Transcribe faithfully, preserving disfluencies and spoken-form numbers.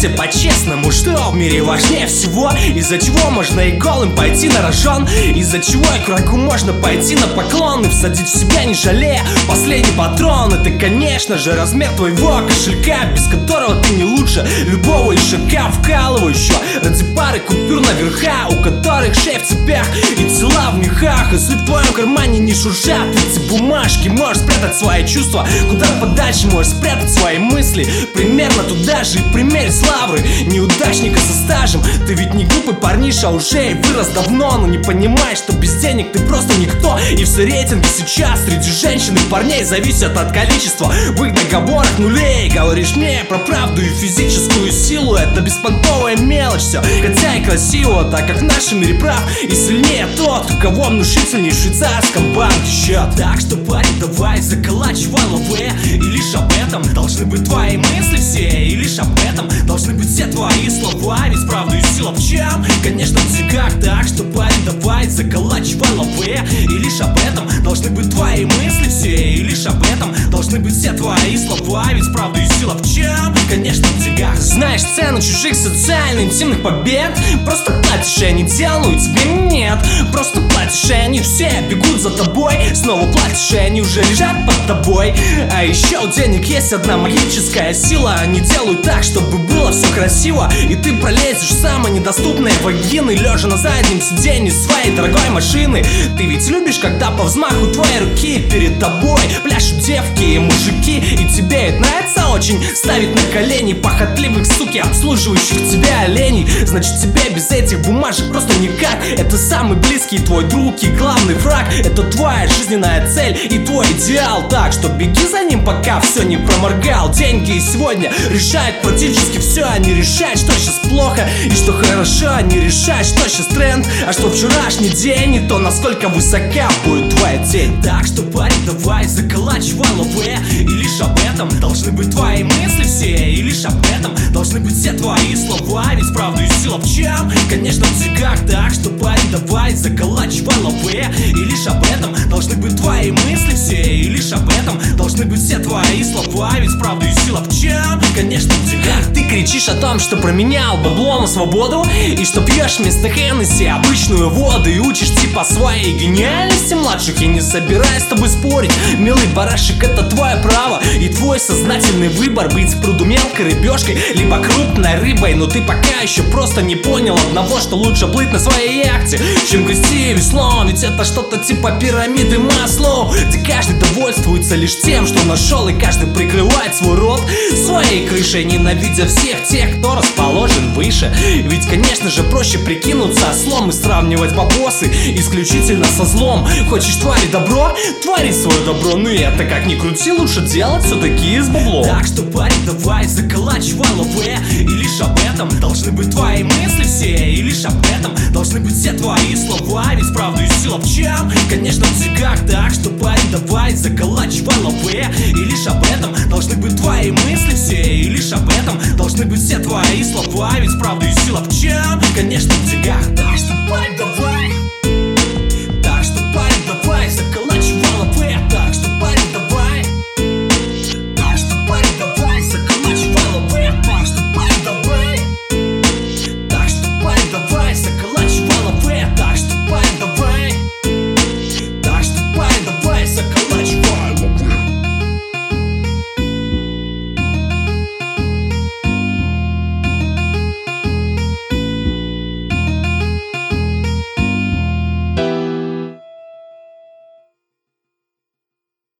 скажите по-честному, что в мире важнее всего? Из-за чего можно и голым пойти на рожон? Из-за чего и к врагу можно пойти на поклон и всадить в себя, не жалея последний патрон? Это, конечно же, размер твоего кошелька, без которого ты не лучше любого ишака. Вкалываю еще ради пары купюр на верха, у которых шеи в цепях и тела в мехах. Если в твоем кармане не шуршат эти бумажки, можешь спрятать свои чувства куда подальше, можешь спрятать свои мысли примерно туда же и примерить славы неудачника со стажем. Ты ведь не глупый парниша, уже и вырос давно, но не понимаешь, что без денег ты просто никто. И все рейтинги сейчас среди женщин и парней зависят от количества в их договорах нулей. Говоришь мне про правду и физическую силу, это беспонтовая мелочь все, хотя и красиво, так как в нашем мире прав и сильнее тот, у кого внушительней в швейцарском банке счет. Так что, парень, давай заколачивай лаве, и лишь об этом должны быть твои мысли все, и лишь об этом должны быть все твои слова. Ведь правда и сила в чем? Конечно, в деньгах. Так что, парень, давай заколачивай лаве, и лишь об этом должны быть твои мысли все, и лишь об этом должны быть все твои слова. Ведь правда и сила в чем? Конечно, в деньгах. Знаешь цену чужих социально-интимных побед, просто платишь, и они делают тебе нет. Просто платишь, и они все бегут за тобой. Снова платишь, и они уже лежат под тобой. А еще у денег есть одна магическая сила, они делают так, чтобы было все красиво, и ты пролезешь в самые недоступные вагины, лежа на заднем сиденье своей дорогой машины. Ты ведь любишь, когда по взмаху твоей руки перед тобой пляшут девки и мужики, и тебе это нравится очень ставить на колени похотливых, суки, обслуживающих тебя оленей. Значит, тебе без этих бумажек просто никак. Это самый близкий твой друг и главный враг. Это твоя жизненная цель и твой идеал. Так что беги за ним, пока все не проморгал. Деньги сегодня решают практически все. Они решают, что сейчас плохо и что хорошо. Они решают, что сейчас тренд, а что вчерашний день, и то, насколько высока будет твоя тень. Так что, парень, давай заколачивай лаве, и лишь об этом должны быть твои мысли все, и лишь об этом должны быть все твои слова. Ведь правда и сила в чем? Конечно, в деньгах. Так что, парень, давай заколачивай лаве, и лишь об этом должны быть твои мысли все, и лишь об этом должны быть все твои слова. Ведь правда и сила в чем? Конечно, в деньгах. Ты кричишь о том, что променял бабло на свободу, и что пьешь вместо Хеннесси обычную воду, и учишь типа своей гениальности младших. Я не собираюсь с тобой спорить, милый барашек, это твое право и твой сознательный выбор быть в пруду мелкой рыбешкой, либо крупной рыбой. Но ты пока еще просто не понял одного, что лучше плыть на своей яхте, чем грести веслом. Ведь это что-то типа пирамиды Маслоу, где каждый довольствуется лишь тем, что нашел, и каждый прикрывает свой рот своей крышей, ненавидя всех тех, кто расположен выше. Ведь, конечно же, проще прикинуться ослом и сравнивать бабосы исключительно со злом. Хочешь творить добро? Твори свое добро. Ну и это, как ни крути, лучше делать все-таки с баблом. Так что, парень, давай заколачивай лаве, и лишь об этом должны быть твои мысли все, и лишь об этом должны быть все твои слова. Ведь правда и сила в чем? Конечно, в деньгах. Так что, парень, давай заколачивай лаве, и лишь об этом должны быть твои мысли все, и лишь об этом должны быть все твои слова. Ведь правда и сила в чем? Конечно, в деньгах.